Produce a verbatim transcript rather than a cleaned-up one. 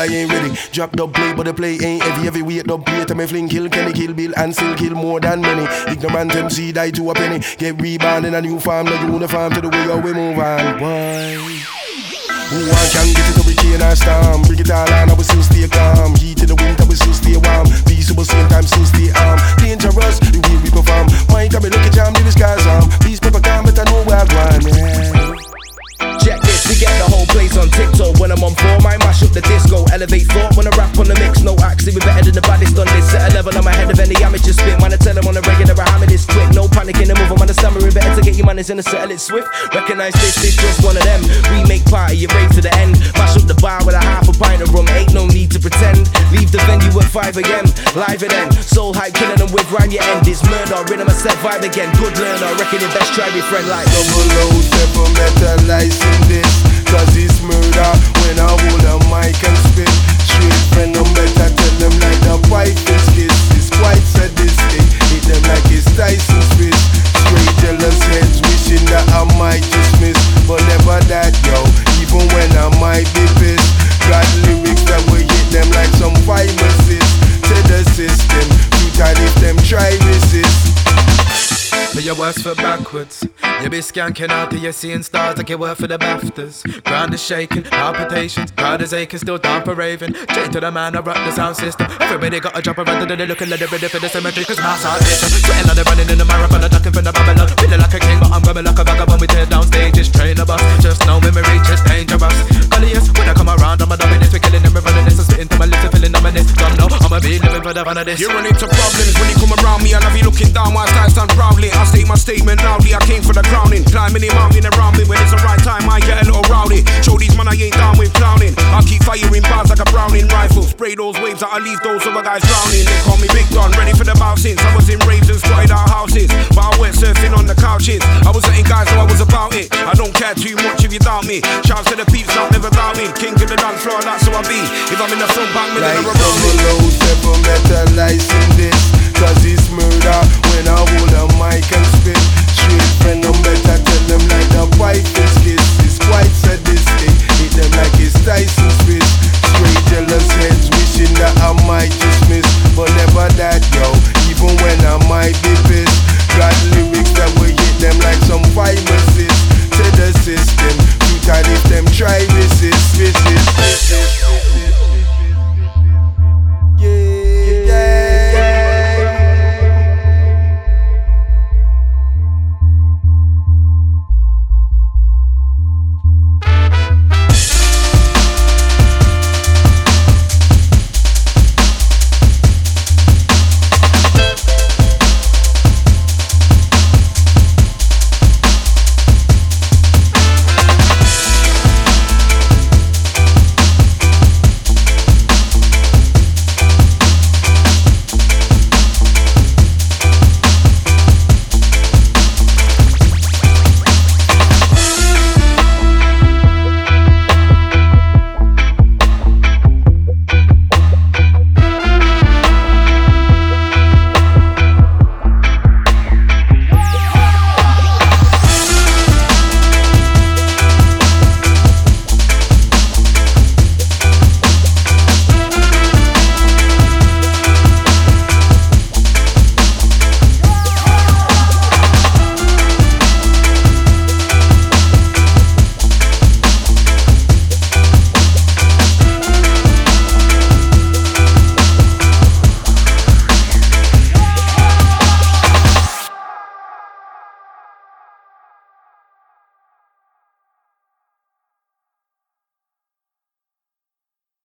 boy ain't ready. Drop the play, but the play ain't heavy. Every weight the play to me fling kill, Kenny kill Bill and still kill more than many. Ignorant M C die to a penny. Get rebound in a new farm, no uniform to the way how we move on. Boy, who one can get it to be chain and storm? Bring it all on, I will still stay calm. Heat in the winter, we still stay warm. Peaceable, same time, still stay armed. Dangerous, the way we perform. Might have me look at jam, the disguise arm. Peace, paper, calm, but I know where I'm going, yeah. Check this, we get the whole place on tiptoe. When I'm on form, I mash up the disco. Elevate thought when I rap on the mix. No actually, we better than the baddest on this. Set a level, I'm ahead of any amateur spit. Man, I tell them on the regular, I hammer this quick. No panic in the move, I'm on the stammering. Better to get your manners in the settle it swift. Recognize this, this just one of them. We make party, you rave to the end. Mash up the bar with a half a pint of rum. Ain't no need to pretend. Leave the venue at five a.m. Live again. Soul hype, killing them with rhyme, your end. It's murder, rhythm, I set vibe again. Good learner, reckon your best try be friend like double O seven metalize in this. Cause it's murder when I hold a mic and spit. Straight friend, no better tell them like the pipe is kiss. It's quite sadistic, hit them like it's Tyson's fist. Straight jealous heads wishing that I might just miss. But never that, yo, even when I might be pissed. Got lyrics that will hit them like some viruses. To the system, too tight if them try resist. But your worst foot backwards. You be skanking out till you're seeing stars like you work for the BAFTAs. Ground is shaking, palpitations, crowd is aching, still down for raving. Straight to the man, I rock the sound system. Everybody got a drop around to the looking like they're ready for the cemetery. Cause mass out here, sweating like they're running in the marathon, ducking from the Babylon. Feeling like a king, but I'm coming like a vagabond. We tear down stages, train a bus. Just know when we reach, it's dangerous. Gulliest, when I come around, I'm a dominant. We're killing them, we're running this. I'm spitting to my lips, I'm feeling ominous. Don't know, I'ma be living for the fun of this. You run into problems when you come around me. I love you looking down whilst I stand proudly. I state my statement loudly, I came for the crowning. Climbing the mountain around me, when it's the right time I get a little rowdy. Show these man I ain't down with clowning. I'll keep firing bars like a Browning rifle. Spray those waves that I leave those other guys drowning. They call me Big Don, ready for the bout since I was in raves and spotted our houses. But I went surfing on the couches. I was letting guys know I was about it. I don't care too much if you doubt me. Shouts to the peeps that never doubt me. King of the dance floor, that's who I be. If I'm in the front bank, me like never around me. double O seven metalize in this. Cause it's murder when I hold a mic and spit. Straight friend, no better tell them like the pipe is kiss. It's quite sadistic, hit them like it's Tyson's fist. Straight jealous heads wishing that I might just miss. But never that, yo, even when I might be pissed. Got lyrics that will hit them like some viruses. To the system, too tight if them try resist, resist, resist.